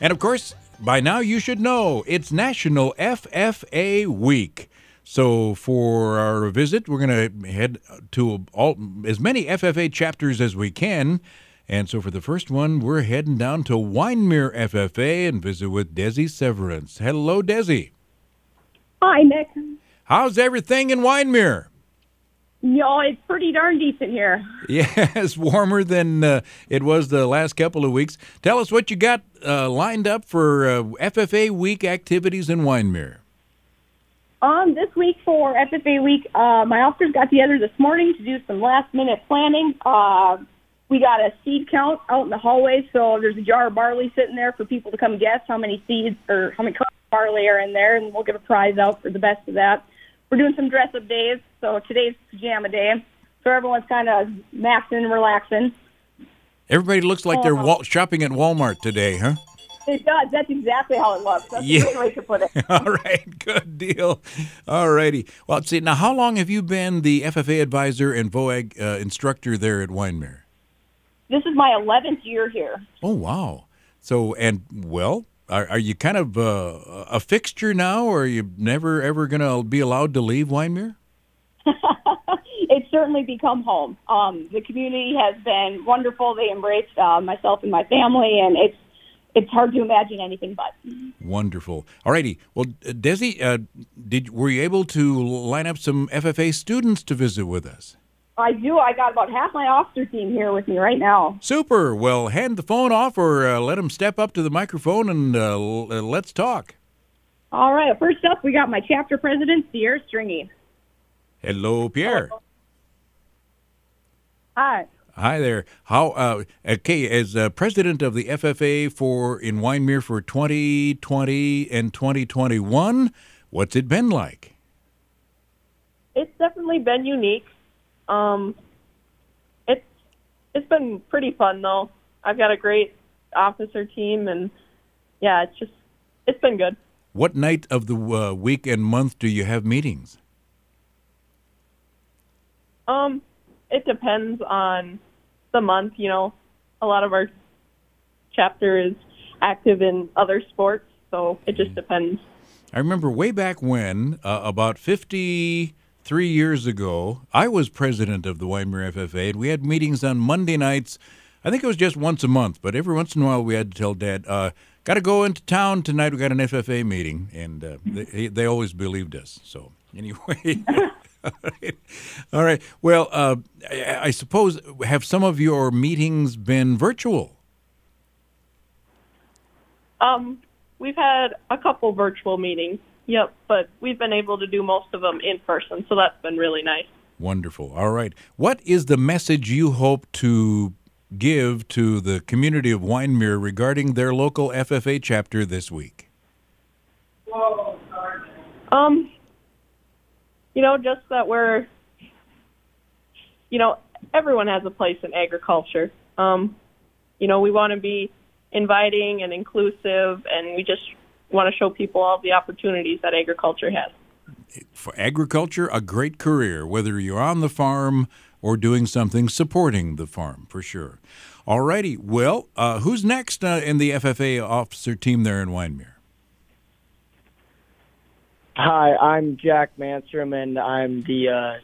And of course, by now you should know it's National FFA Week. So for our visit, we're going to head to as many FFA chapters as we can. And so for the first one, we're heading down to Wyndmere FFA and visit with Desi Severance. Hello, Desi. Hi, Nick. How's everything in Wyndmere? It's pretty darn decent here. Yes, warmer than it was the last couple of weeks. Tell us what you got lined up for FFA Week activities in Wyndmere. This week for FFA Week, my officers got together this morning to do some last-minute planning. We got a seed count out in the hallway, so there's a jar of barley sitting there for people to come guess how many seeds or how many cups of barley are in there, and we'll give a prize out for the best of that. We're doing some dress-up days, so today's pajama day, so everyone's kind of maxing and relaxing. Everybody looks like they're shopping at Walmart today, huh? It does. That's exactly how it looks. That's a great way to put it. All right. Good deal. All righty. Well, see, now how long have you been the FFA advisor and VOAG instructor there at Wyndmere? This is my 11th year here. Oh, wow. So, are you kind of a fixture now, or are you never, ever going to be allowed to leave Wyndmere? It's certainly become home. The community has been wonderful. They embraced myself and my family, and it's hard to imagine anything but. Wonderful. All righty. Well, Desi, were you able to line up some FFA students to visit with us? I do. I got about half my officer team here with me right now. Super. Well, hand the phone off or let them step up to the microphone and let's talk. All right. First up, we got my chapter president, Pierre Stringy. Hello, Pierre. Hello. Hi. Hi there. How? Okay, as president of the FFA in Wyndmere for 2020 and 2021, what's it been like? It's definitely been unique. It's been pretty fun though. I've got a great officer team, and yeah, it's been good. What night of the week and month do you have meetings? It depends on the month. You know, a lot of our chapter is active in other sports, so it just depends. I remember way back when, about 53 years ago, I was president of the Wyndmere FFA, and we had meetings on Monday nights. I think it was just once a month, but every once in a while we had to tell Dad, got to go into town tonight, we got an FFA meeting, and they always believed us. So anyway, all right. Well, I suppose, have some of your meetings been virtual? We've had a couple virtual meetings. Yep, but we've been able to do most of them in person, so that's been really nice. Wonderful. All right. What is the message you hope to give to the community of Wyndmere regarding their local FFA chapter this week? Just that everyone has a place in agriculture. We want to be inviting and inclusive, and we just want to show people all the opportunities that agriculture has. For agriculture, a great career, whether you're on the farm or doing something supporting the farm, for sure. All righty. Well, who's next in the FFA officer team there in Wyndmere? Hi, I'm Jack Manstrom, and I'm the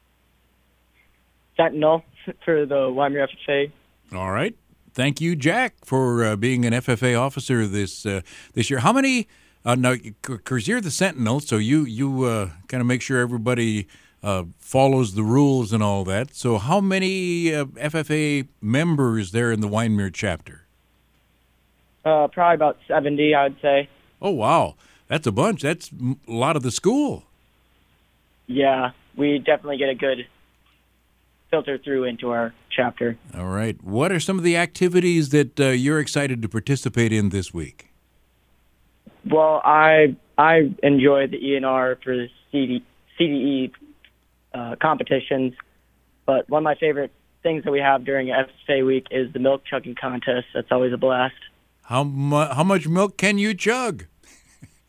sentinel for the Wyndmere FFA. All right. Thank you, Jack, for being an FFA officer this year. How many? Now, because you're the sentinel, so you kind of make sure everybody follows the rules and all that. So, how many FFA members there in the Wyndmere chapter? Probably about 70, I would say. Oh, wow. That's a bunch. That's a lot of the school. Yeah, we definitely get a good filter through into our chapter. All right. What are some of the activities that you're excited to participate in this week? Well, I enjoy the ENR for the CDE competitions, but one of my favorite things that we have during FFA week is the milk chugging contest. That's always a blast. How much milk can you chug?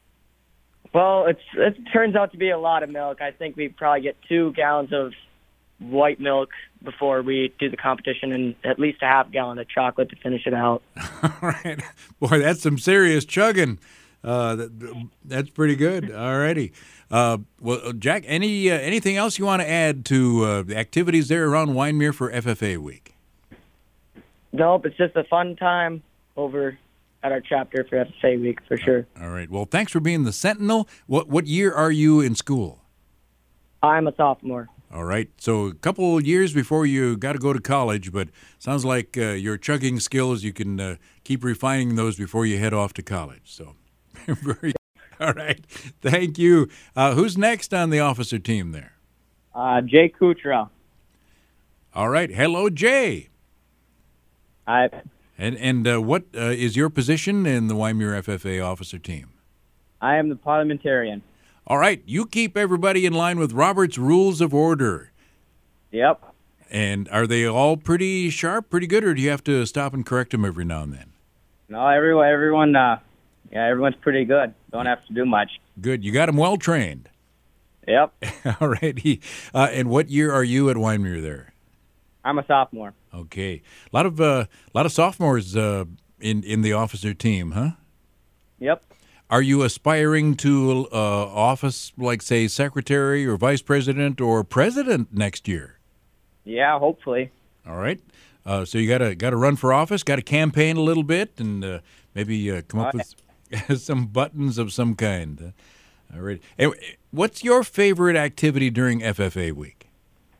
Well, it turns out to be a lot of milk. I think we probably get 2 gallons of white milk before we do the competition and at least a half gallon of chocolate to finish it out. All right. Boy, that's some serious chugging. That's pretty good. All righty. Well, Jack, anything else you want to add to the activities there around Wyndmere for FFA Week? Nope, it's just a fun time over at our chapter for FFA Week for sure. All right. Well, thanks for being the Sentinel. What year are you in school? I'm a sophomore. All right. So a couple years before you got to go to college, but sounds like your chugging skills, you can keep refining those before you head off to college. So very all right. Thank you. Who's next on the officer team there? Jay Kutra. All right. Hello, Jay. Hi. And what is your position in the Wyndmere FFA officer team? I am the parliamentarian. All right. You keep everybody in line with Robert's Rules of Order. Yep. And are they all pretty sharp, pretty good, or do you have to stop and correct them every now and then? No, everyone, everyone's pretty good. Don't have to do much. Good. You got them well trained. Yep. All righty. And what year are you at Wyndmere there? I'm a sophomore. Okay. A lot of sophomores in the officer team, huh? Yep. Are you aspiring to office like, say, secretary or vice president or president next year? Yeah, hopefully. All right. So you got to run for office, got to campaign a little bit, and maybe come up with some buttons of some kind. All right. And what's your favorite activity during FFA week?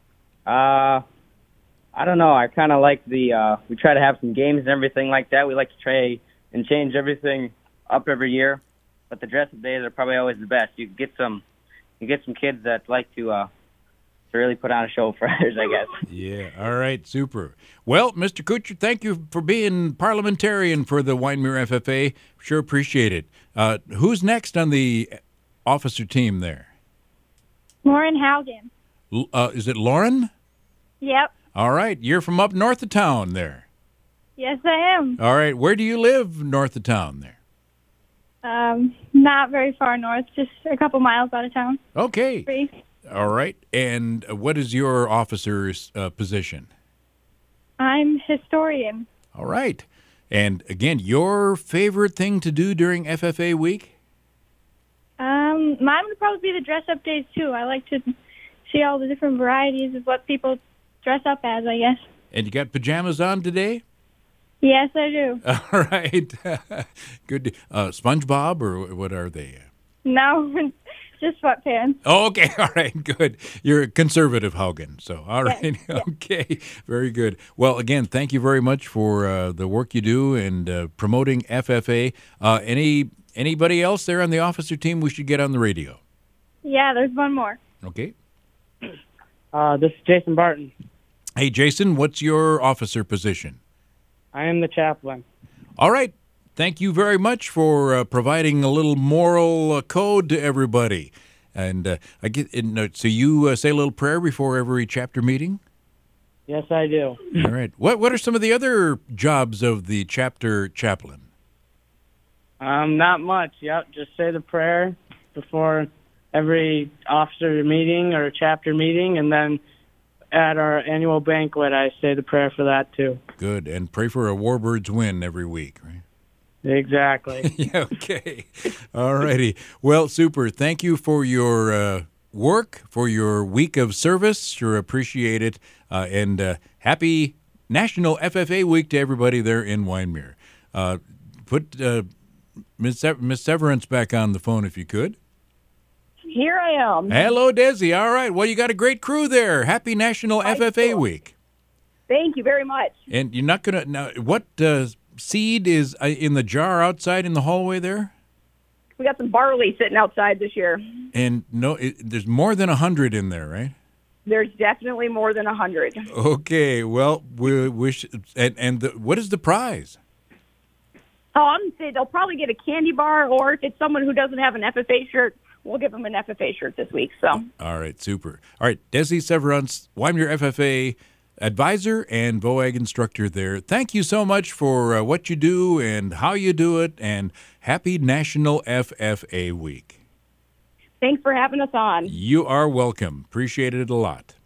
I don't know. I kind of like we try to have some games and everything like that. We like to try and change everything up every year. But the dress-up days are probably always the best. You get some kids that like to really put on a show for others, I guess. Yeah. All right. Super. Well, Mr. Kuchar, thank you for being parliamentarian for the Wyndmere FFA. Sure appreciate it. Who's next on the officer team there? Lauren Haugen. Is it Lauren? Yep. All right. You're from up north of town there. Yes, I am. All right. Where do you live north of town there? Not very far north, just a couple miles out of town. Okay. 3. All right. And what is your officer's position? I'm historian. All right. And again, your favorite thing to do during FFA week? Mine would probably be the dress-up days, too. I like to see all the different varieties of what people dress up as, I guess. And you got pajamas on today? Yes, I do. All right. Good. SpongeBob, or what are they? No, just sweatpants. Oh, okay. All right. Good. You're a conservative, Haugen. So, all right. Yes. Okay. Very good. Well, again, thank you very much for the work you do and promoting FFA. Anybody else there on the officer team we should get on the radio? Yeah, there's one more. Okay. This is Jason Barton. Hey, Jason, what's your officer position? I am the chaplain. All right. Thank you very much for providing a little moral code to everybody. And so you say a little prayer before every chapter meeting? Yes, I do. All right. What are some of the other jobs of the chapter chaplain? Not much. Yep, just say the prayer before every officer meeting or chapter meeting, and then at our annual banquet, I say the prayer for that, too. Good. And pray for a Warbirds win every week, right? Exactly. Yeah, okay. All righty. Well, super. Thank you for your work, for your week of service. Sure appreciate it. And happy National FFA Week to everybody there in Wyndmere. Put Miss Severance back on the phone if you could. Here I am. Hello, Desi. All right. Well, you got a great crew there. Happy National FFA Week. Thank you very much. And you're not going to... Now, what seed is in the jar outside in the hallway there? We got some barley sitting outside this year. And there's more than 100 in there, right? There's definitely more than 100. Okay. Well, we wish... And what is the prize? Oh, I'm going to say they'll probably get a candy bar, or if it's someone who doesn't have an FFA shirt, we'll give them an FFA shirt this week. So. All right, super. All right, Desi Severance, Wyndmere FFA advisor and VOAG instructor there. Thank you so much for what you do and how you do it, and happy National FFA Week. Thanks for having us on. You are welcome. Appreciate it a lot.